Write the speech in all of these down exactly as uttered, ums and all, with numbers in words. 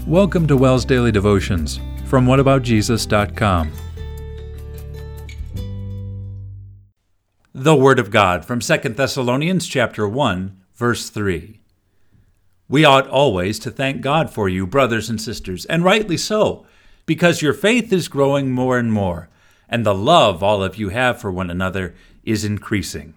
Welcome to Wells Daily Devotions from what about jesus dot com. The Word of God from Second Thessalonians chapter one, verse three. We ought always to thank God for you, brothers and sisters, and rightly so, because your faith is growing more and more, and the love all of you have for one another is increasing.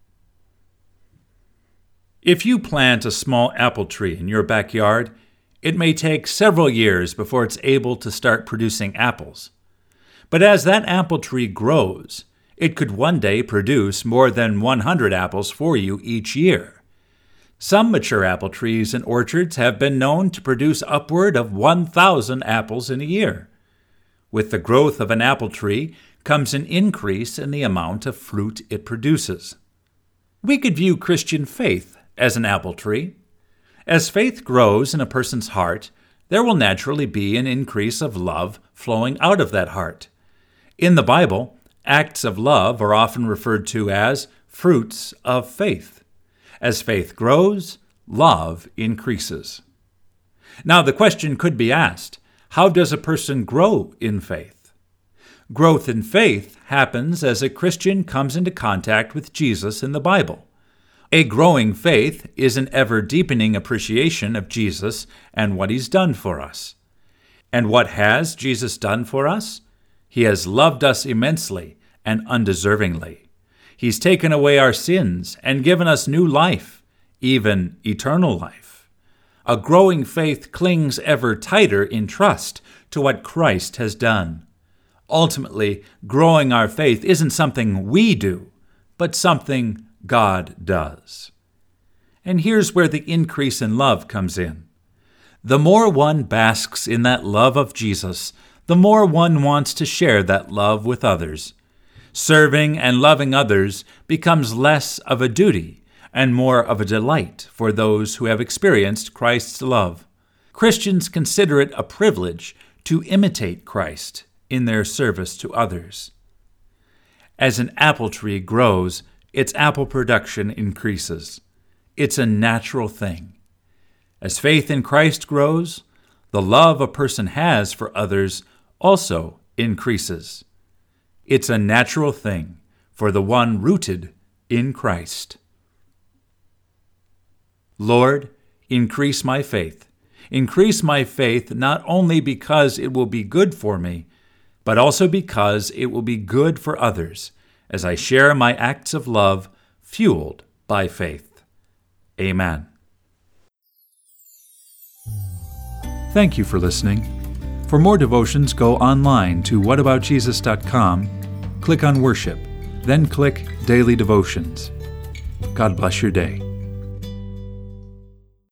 If you plant a small apple tree in your backyard, it may take several years before it's able to start producing apples. But as that apple tree grows, it could one day produce more than one hundred apples for you each year. Some mature apple trees and orchards have been known to produce upward of one thousand apples in a year. With the growth of an apple tree comes an increase in the amount of fruit it produces. We could view Christian faith as an apple tree. As faith grows in a person's heart, there will naturally be an increase of love flowing out of that heart. In the Bible, acts of love are often referred to as fruits of faith. As faith grows, love increases. Now, the question could be asked, how does a person grow in faith? Growth in faith happens as a Christian comes into contact with Jesus in the Bible. A growing faith is an ever-deepening appreciation of Jesus and what he's done for us. And what has Jesus done for us? He has loved us immensely and undeservingly. He's taken away our sins and given us new life, even eternal life. A growing faith clings ever tighter in trust to what Christ has done. Ultimately, growing our faith isn't something we do, but something God does. And here's where the increase in love comes in. The more one basks in that love of Jesus, the more one wants to share that love with others. Serving and loving others becomes less of a duty and more of a delight for those who have experienced Christ's love. Christians consider it a privilege to imitate Christ in their service to others. As an apple tree grows, its apple production increases. It's a natural thing. As faith in Christ grows, the love a person has for others also increases. It's a natural thing for the one rooted in Christ. Lord, increase my faith. Increase my faith not only because it will be good for me, but also because it will be good for others, as I share my acts of love fueled by faith. Amen. Thank you for listening. For more devotions, go online to what about jesus dot com, click on Worship, then click Daily Devotions. God bless your day.